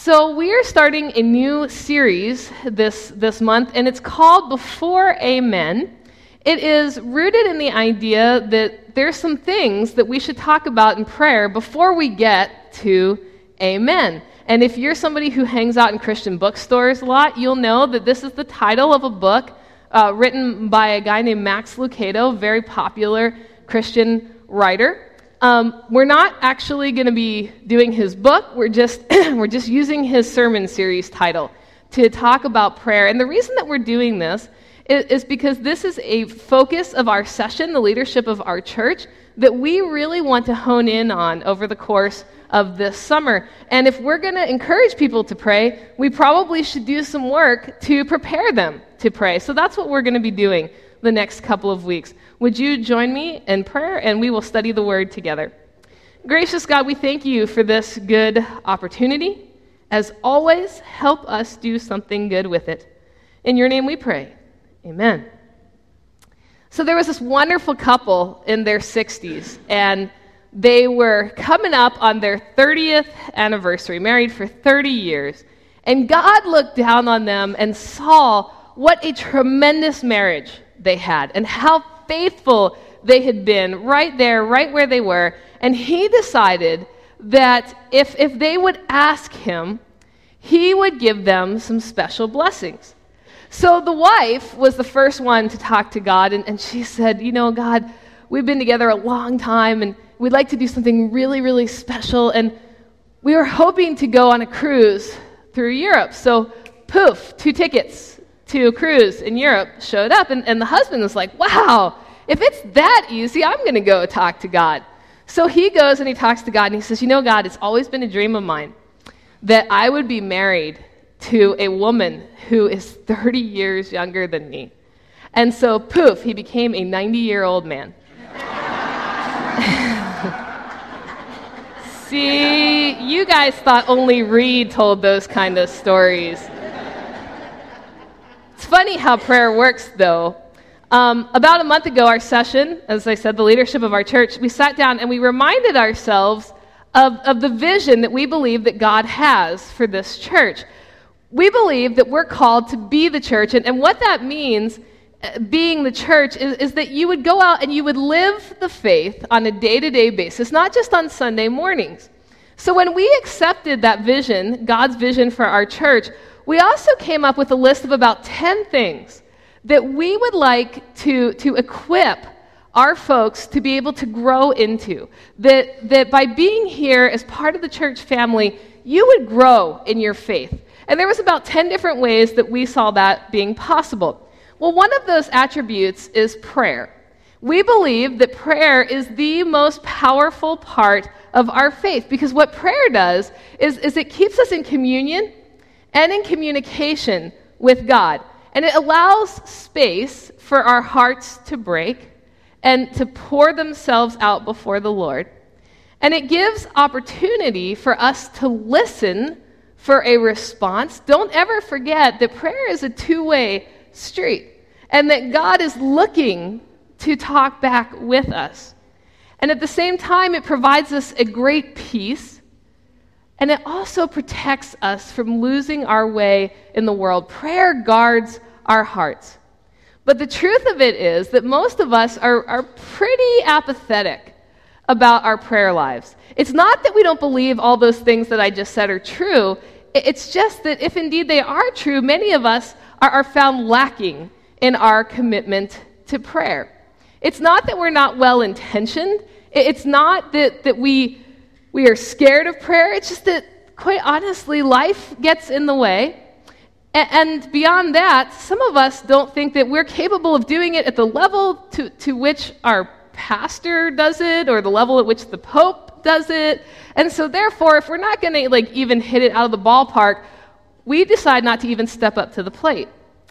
So we are starting a new series this month, and it's called Before Amen. It is rooted in the idea that there's some things that we should talk about in prayer before we get to Amen. And if you're somebody who hangs out in Christian bookstores a lot, you'll know that this is the title of a book written by a guy named Max Lucado, very popular Christian writer. We're not actually going to be doing his book. We're just using his sermon series title to talk about prayer. And the reason that we're doing this is because this is a focus of our session, the leadership of our church, that we really want to hone in on over the course of this summer. And if we're going to encourage people to pray, we probably should do some work to prepare them to pray. So that's what we're going to be doing the next couple of weeks. Would you join me in prayer, and we will study the Word together. Gracious God, we thank you for this good opportunity. As always, help us do something good with it. In your name we pray. Amen. So there was this wonderful couple in their 60s, and they were coming up on their 30th anniversary, married for 30 years. And God looked down on them and saw what a tremendous marriage they had and how faithful they had been right there, right where they were. And he decided that if they would ask him, he would give them some special blessings. So the wife was the first one to talk to God, and she said, God, we've been together a long time, and we'd like to do something really, really special, and we were hoping to go on a cruise through Europe. So poof, 2 tickets to a cruise in Europe showed up, and the husband was like, wow, if it's that easy, I'm going to go talk to God. So he goes and he talks to God, and he says, God, it's always been a dream of mine that I would be married to a woman who is 30 years younger than me. And so poof, he became a 90-year-old man. See, you guys thought only Reed told those kind of stories. It's funny how prayer works, though. About a month ago, our session, as I said, the leadership of our church, we sat down and we reminded ourselves of the vision that we believe that God has for this church. We believe that we're called to be the church, and what that means, being the church, is that you would go out and you would live the faith on a day-to-day basis, not just on Sunday mornings. So when we accepted that vision, God's vision for our church, we also came up with a list of about 10 things that we would like to equip our folks to be able to grow into. That by being here as part of the church family, you would grow in your faith. And there was about 10 different ways that we saw that being possible. Well, one of those attributes is prayer. We believe that prayer is the most powerful part of our faith, because what prayer does is it keeps us in communion and in communication with God. And it allows space for our hearts to break and to pour themselves out before the Lord. And it gives opportunity for us to listen for a response. Don't ever forget that prayer is a two-way street, and that God is looking to talk back with us. And at the same time, it provides us a great peace, and it also protects us from losing our way in the world. Prayer guards our hearts. But the truth of it is that most of us are pretty apathetic about our prayer lives. It's not that we don't believe all those things that I just said are true. It's just that if indeed they are true, many of us are found lacking in our commitment to prayer. It's not that we're not well-intentioned. It's not that we are scared of prayer. It's just that, quite honestly, life gets in the way. And beyond that, some of us don't think that we're capable of doing it at the level to which our pastor does it, or the level at which the Pope does it. And so therefore, if we're not going to even hit it out of the ballpark, we decide not to even step up to the plate.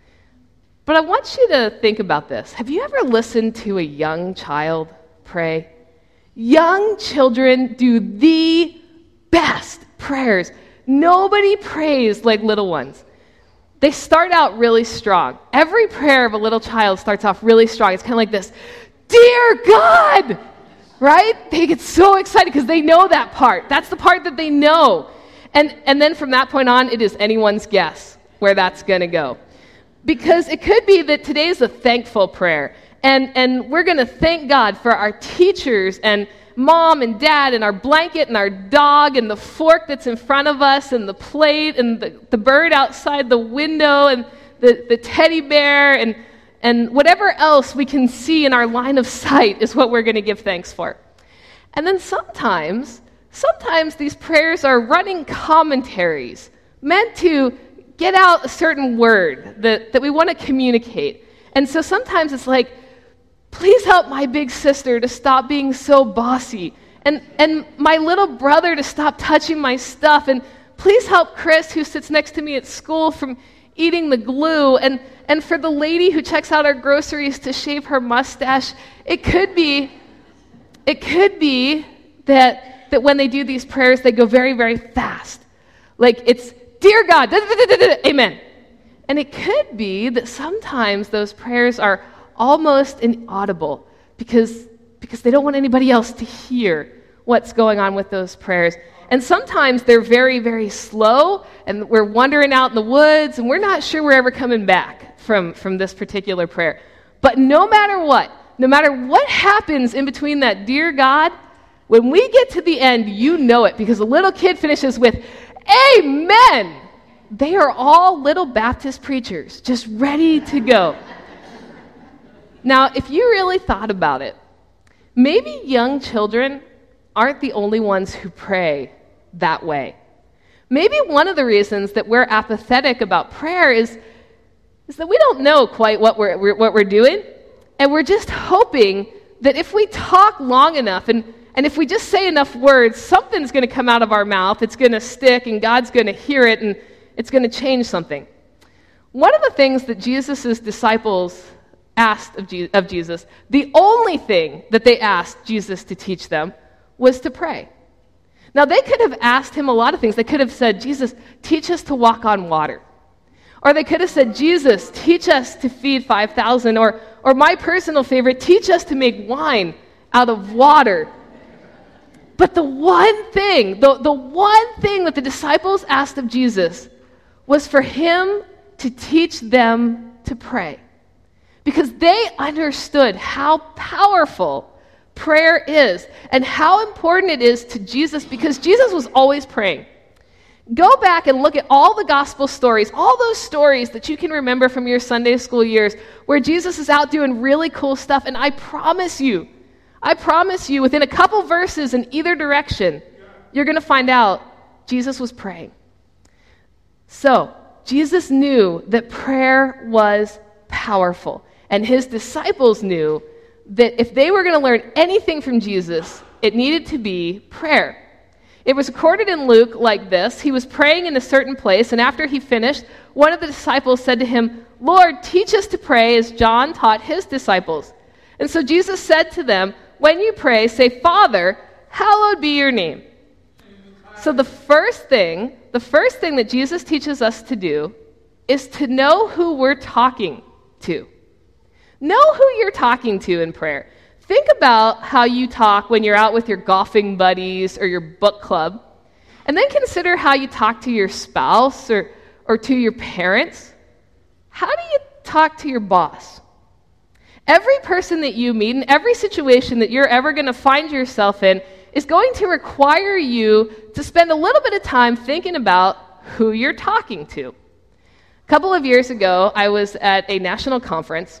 But I want you to think about this. Have you ever listened to a young child pray? Young children do the best prayers. Nobody prays like little ones. They start out really strong. Every prayer of a little child starts off really strong. It's kind of like this, "Dear God," right? They get so excited because they know that part. That's the part that they know. And then from that point on, it is anyone's guess where that's going to go. Because it could be that today is a thankful prayer. And we're going to thank God for our teachers and mom and dad and our blanket and our dog and the fork that's in front of us and the plate and the bird outside the window and the teddy bear and whatever else we can see in our line of sight is what we're going to give thanks for. And then sometimes these prayers are running commentaries meant to get out a certain word that we want to communicate. And so sometimes it's like, please help my big sister to stop being so bossy, and my little brother to stop touching my stuff, and please help Chris, who sits next to me at school, from eating the glue, and for the lady who checks out our groceries to shave her mustache. It could be that when they do these prayers, they go very, very fast. Like it's, dear God, amen. And it could be that sometimes those prayers are almost inaudible because they don't want anybody else to hear what's going on with those prayers. And sometimes they're very, very slow, and we're wandering out in the woods, and we're not sure we're ever coming back from this particular prayer. But no matter what happens in between that, dear God, when we get to the end, you know it, because a little kid finishes with, amen. They are all little Baptist preachers, just ready to go. Now, if you really thought about it, maybe young children aren't the only ones who pray that way. Maybe one of the reasons that we're apathetic about prayer is that we don't know quite what we're doing, and we're just hoping that if we talk long enough and if we just say enough words, something's going to come out of our mouth, it's going to stick, and God's going to hear it, and it's going to change something. One of the things that Jesus' disciples asked of Jesus, the only thing that they asked Jesus to teach them was to pray. Now, they could have asked him a lot of things. They could have said, Jesus, teach us to walk on water. Or they could have said, Jesus, teach us to feed 5,000. Or my personal favorite, teach us to make wine out of water. But the one thing that the disciples asked of Jesus was for him to teach them to pray. Because they understood how powerful prayer is and how important it is to Jesus, because Jesus was always praying. Go back and look at all the gospel stories, all those stories that you can remember from your Sunday school years where Jesus is out doing really cool stuff, and I promise you, within a couple verses in either direction, you're going to find out Jesus was praying. So, Jesus knew that prayer was powerful. And his disciples knew that if they were going to learn anything from Jesus, it needed to be prayer. It was recorded in Luke like this. He was praying in a certain place, and after he finished, one of the disciples said to him, Lord, teach us to pray as John taught his disciples. And so Jesus said to them, when you pray, say, Father, hallowed be your name. So the first thing that Jesus teaches us to do is to know who we're talking to. Know who you're talking to in prayer. Think about how you talk when you're out with your golfing buddies or your book club, and then consider how you talk to your spouse or to your parents. How do you talk to your boss? Every person that you meet and every situation that you're ever going to find yourself in is going to require you to spend a little bit of time thinking about who you're talking to. A couple of years ago, I was at a national conference.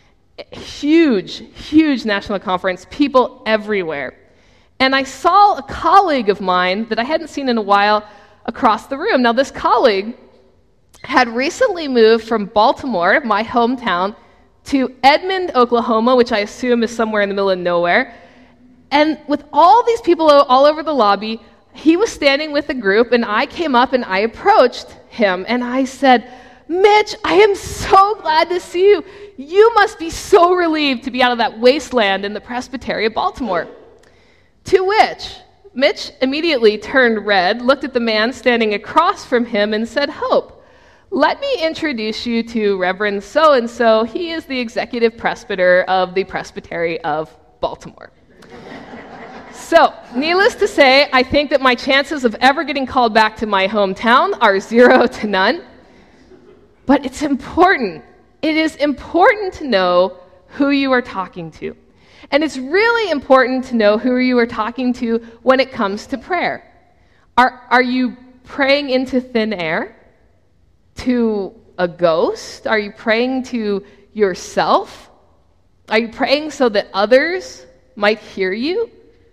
Huge national conference, people everywhere. And I saw a colleague of mine that I hadn't seen in a while across the room. Now, this colleague had recently moved from Baltimore, my hometown, to Edmond, Oklahoma, which I assume is somewhere in the middle of nowhere. And with all these people all over the lobby, he was standing with a group, and I came up and I approached him, and I said, Mitch, I am so glad to see you. You must be so relieved to be out of that wasteland in the Presbytery of Baltimore. To which Mitch immediately turned red, looked at the man standing across from him, and said, Hope, let me introduce you to Reverend so-and-so. He is the executive presbyter of the Presbytery of Baltimore. So, needless to say, I think that my chances of ever getting called back to my hometown are 0 to none. But it's important. It is important to know who you are talking to. And it's really important to know who you are talking to when it comes to prayer. Are you praying into thin air? To a ghost? Are you praying to yourself? Are you praying so that others might hear you?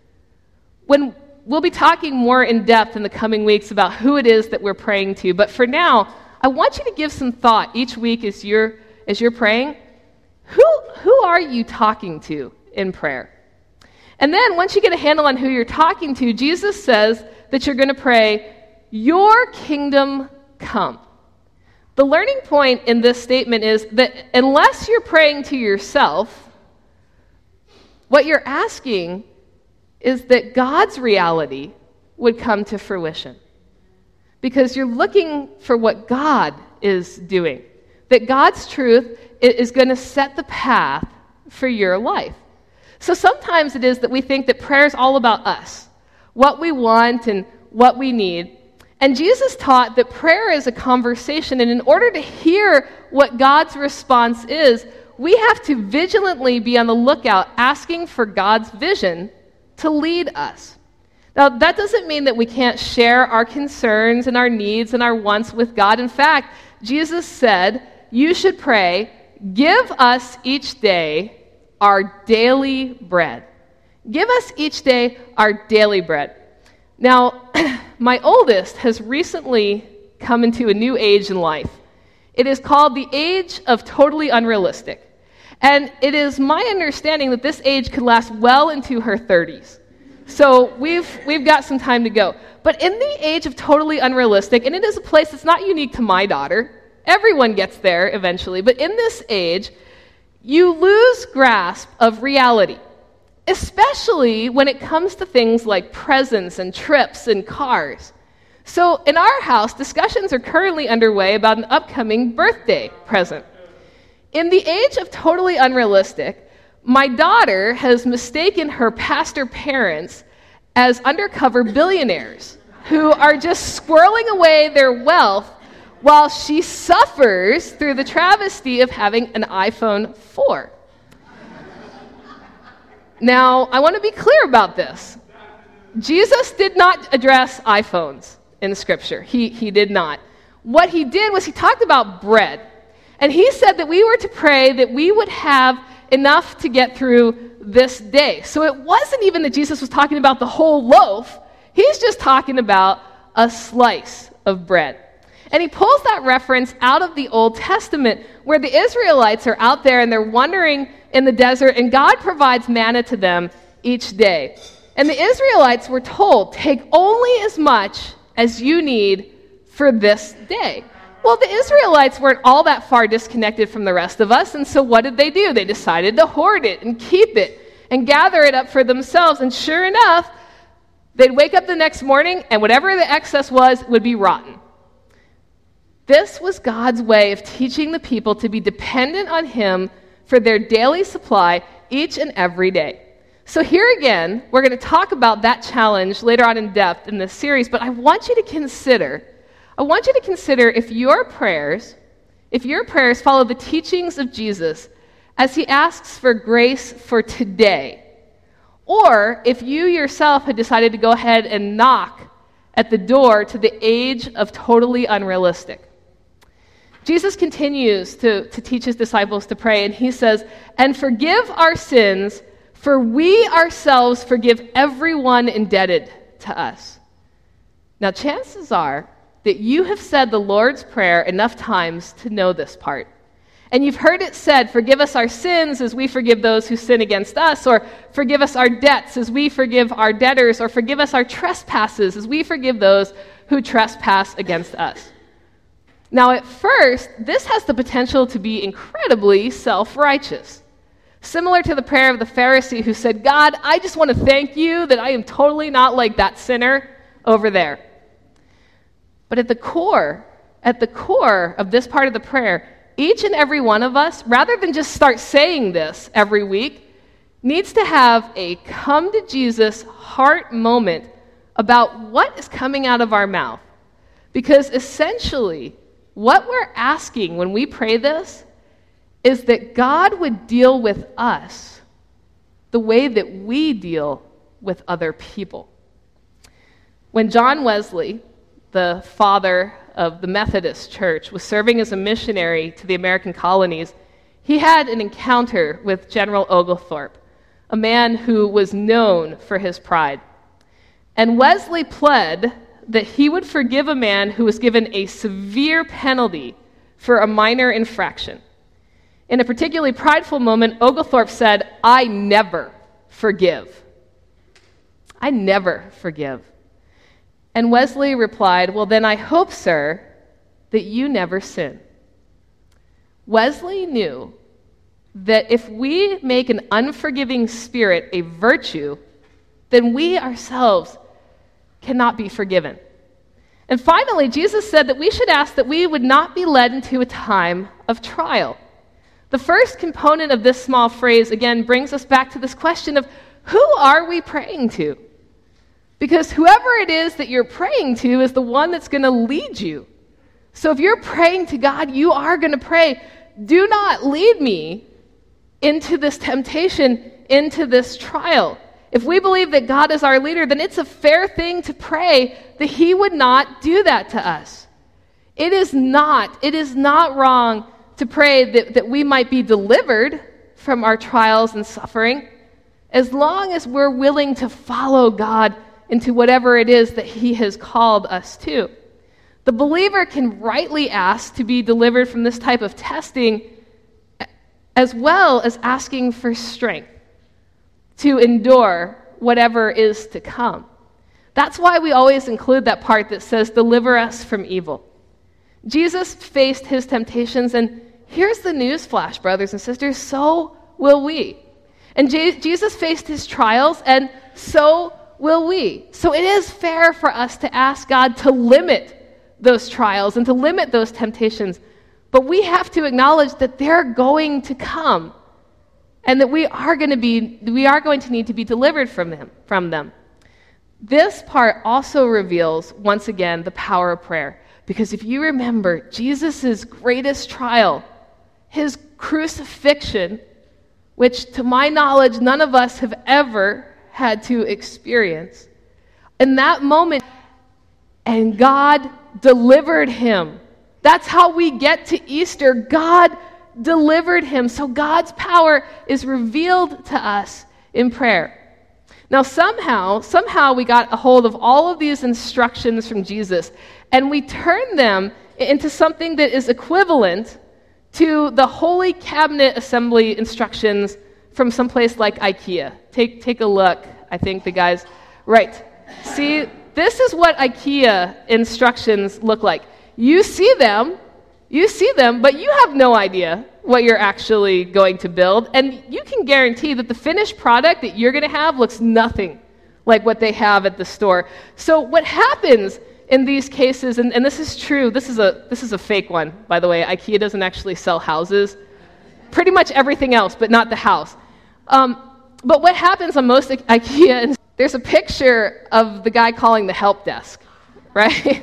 We'll be talking more in depth in the coming weeks about who it is that we're praying to. But for now, I want you to give some thought each week as you're praying. Who are you talking to in prayer? And then once you get a handle on who you're talking to, Jesus says that you're going to pray, "Your kingdom come." The learning point in this statement is that unless you're praying to yourself, what you're asking is that God's reality would come to fruition. Because you're looking for what God is doing. That God's truth is going to set the path for your life. So sometimes it is that we think that prayer is all about us, what we want and what we need. And Jesus taught that prayer is a conversation, and in order to hear what God's response is, we have to vigilantly be on the lookout, asking for God's vision to lead us. Now, that doesn't mean that we can't share our concerns and our needs and our wants with God. In fact, Jesus said, you should pray, "Give us each day our daily bread." Give us each day our daily bread. Now, my oldest has recently come into a new age in life. It is called the age of totally unrealistic. And it is my understanding that this age could last well into her 30s. So we've got some time to go. But in the age of totally unrealistic, and it is a place that's not unique to my daughter, everyone gets there eventually, but in this age, you lose grasp of reality, especially when it comes to things like presents and trips and cars. So in our house, discussions are currently underway about an upcoming birthday present. In the age of totally unrealistic, my daughter has mistaken her pastor parents as undercover billionaires who are just squirreling away their wealth while she suffers through the travesty of having an iPhone 4. Now, I want to be clear about this. Jesus did not address iPhones in Scripture. He did not. What he did was he talked about bread. And he said that we were to pray that we would have enough to get through this day. So it wasn't even that Jesus was talking about the whole loaf. He's just talking about a slice of bread. And he pulls that reference out of the Old Testament where the Israelites are out there and they're wandering in the desert and God provides manna to them each day. And the Israelites were told, take only as much as you need for this day. Well, the Israelites weren't all that far disconnected from the rest of us, and so what did they do? They decided to hoard it and keep it and gather it up for themselves, and sure enough, they'd wake up the next morning, and whatever the excess was would be rotten. This was God's way of teaching the people to be dependent on Him for their daily supply each and every day. So here again, we're going to talk about that challenge later on in depth in this series, but I want you to consider if your prayers follow the teachings of Jesus as he asks for grace for today, or if you yourself had decided to go ahead and knock at the door to the age of totally unrealistic. Jesus continues to teach his disciples to pray, and he says, "And forgive our sins, for we ourselves forgive everyone indebted to us." Now, chances are that you have said the Lord's Prayer enough times to know this part. And you've heard it said, "Forgive us our sins as we forgive those who sin against us," or "Forgive us our debts as we forgive our debtors," or "Forgive us our trespasses as we forgive those who trespass against us." Now, at first, this has the potential to be incredibly self-righteous. Similar to the prayer of the Pharisee who said, "God, I just want to thank you that I am totally not like that sinner over there." But at the core of this part of the prayer, each and every one of us, rather than just start saying this every week, needs to have a come to Jesus heart moment about what is coming out of our mouth. Because essentially, what we're asking when we pray this is that God would deal with us the way that we deal with other people. When John Wesley, the father of the Methodist Church, was serving as a missionary to the American colonies, he had an encounter with General Oglethorpe, a man who was known for his pride. And Wesley pled that he would forgive a man who was given a severe penalty for a minor infraction. In a particularly prideful moment, Oglethorpe said, "I never forgive. I never forgive." And Wesley replied, "Well, then I hope, sir, that you never sin." Wesley knew that if we make an unforgiving spirit a virtue, then we ourselves cannot be forgiven. And finally, Jesus said that we should ask that we would not be led into a time of trial. The first component of this small phrase, again, brings us back to this question of who are we praying to? Because whoever it is that you're praying to is the one that's going to lead you. So if you're praying to God, you are going to pray, "Do not lead me into this temptation, into this trial." If we believe that God is our leader, then it's a fair thing to pray that he would not do that to us. It is not wrong to pray that we might be delivered from our trials and suffering, as long as we're willing to follow God into whatever it is that he has called us to. The believer can rightly ask to be delivered from this type of testing, as well as asking for strength to endure whatever is to come. That's why we always include that part that says, "Deliver us from evil." Jesus faced his temptations, and here's the news flash, brothers and sisters, so will we. And Jesus faced his trials, and so will we. So it is fair for us to ask God to limit those trials and to limit those temptations. But we have to acknowledge that they're going to come, and that we are going to need to be delivered from them. This part also reveals, once again, the power of prayer. Because if you remember, Jesus' greatest trial, his crucifixion, which to my knowledge none of us have ever had to experience, in that moment, and God delivered him. That's how we get to Easter. God delivered him. So God's power is revealed to us in prayer. Now somehow we got a hold of all of these instructions from Jesus, and we turned them into something that is equivalent to the Holy Cabinet Assembly instructions from someplace like IKEA. Take a look. I think the guys, right. See, this is what IKEA instructions look like. You see them, but you have no idea what you're actually going to build. And you can guarantee that the finished product that you're going to have looks nothing like what they have at the store. So what happens in these cases, and this is true, this is a fake one, by the way. IKEA doesn't actually sell houses. Pretty much everything else, but not the house. But what happens on most IKEA, there's a picture of the guy calling the help desk, right?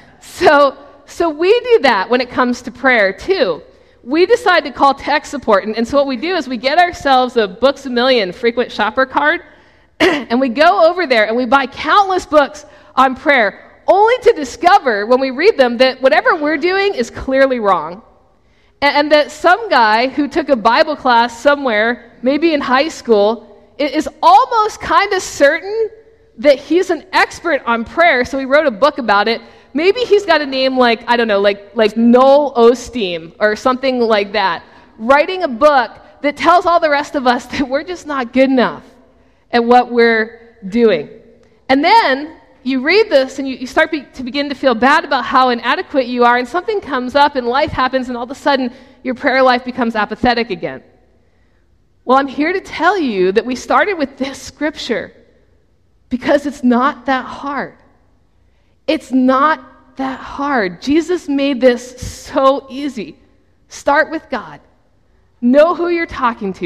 So we do that when it comes to prayer, too. We decide to call tech support, and so what we do is we get ourselves a Books A Million frequent shopper card, and we go over there and we buy countless books on prayer, only to discover when we read them that whatever we're doing is clearly wrong. And that some guy who took a Bible class somewhere, maybe in high school, is almost kind of certain that he's an expert on prayer, so he wrote a book about it. Maybe he's got a name like, I don't know, like Noel Osteen or something like that, writing a book that tells all the rest of us that we're just not good enough at what we're doing. And then you read this and you start to begin to feel bad about how inadequate you are, and something comes up and life happens, and all of a sudden your prayer life becomes apathetic again. Well, I'm here to tell you that we started with this scripture because it's not that hard. It's not that hard. Jesus made this so easy. Start with God. Know who you're talking to.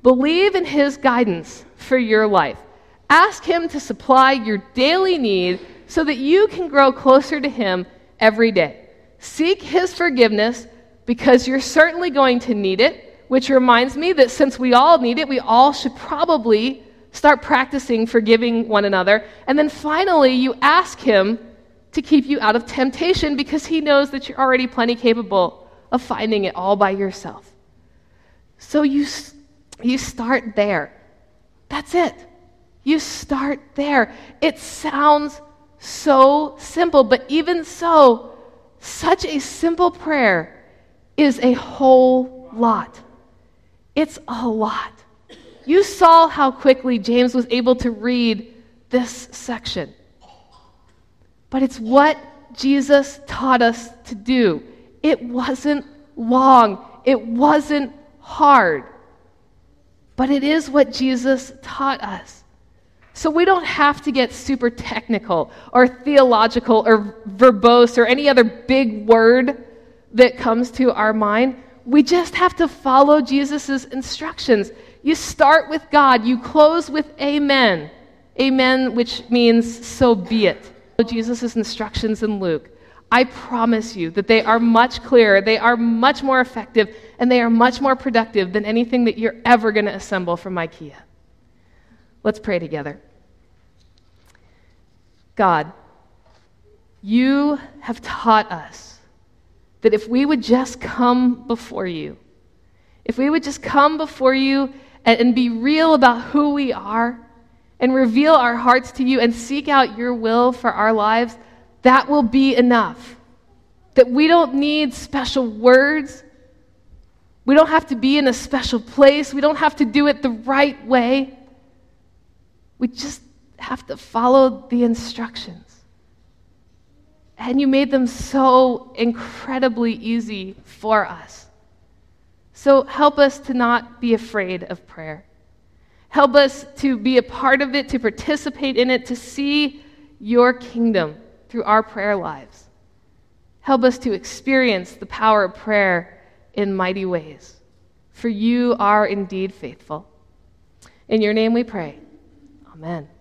Believe in his guidance for your life. Ask him to supply your daily need so that you can grow closer to him every day. Seek his forgiveness because you're certainly going to need it, which reminds me that since we all need it, we all should probably start practicing forgiving one another. And then finally, you ask him to keep you out of temptation because he knows that you're already plenty capable of finding it all by yourself. So you start there. That's it. You start there. It sounds so simple, but even so, such a simple prayer is a whole lot. It's a lot. You saw how quickly James was able to read this section. But it's what Jesus taught us to do. It wasn't long. It wasn't hard. But it is what Jesus taught us. So we don't have to get super technical or theological or verbose or any other big word that comes to our mind. We just have to follow Jesus' instructions. You start with God. You close with amen. Amen, which means so be it. Jesus' instructions in Luke. I promise you that they are much clearer, they are much more effective, and they are much more productive than anything that you're ever going to assemble from IKEA. Let's pray together. God, you have taught us that if we would just come before you, if we would just come before you and be real about who we are and reveal our hearts to you and seek out your will for our lives, that will be enough. That we don't need special words. We don't have to be in a special place. We don't have to do it the right way. We just have to follow the instructions. And you made them so incredibly easy for us. So help us to not be afraid of prayer. Help us to be a part of it, to participate in it, to see your kingdom through our prayer lives. Help us to experience the power of prayer in mighty ways. For you are indeed faithful. In your name we pray. Amen.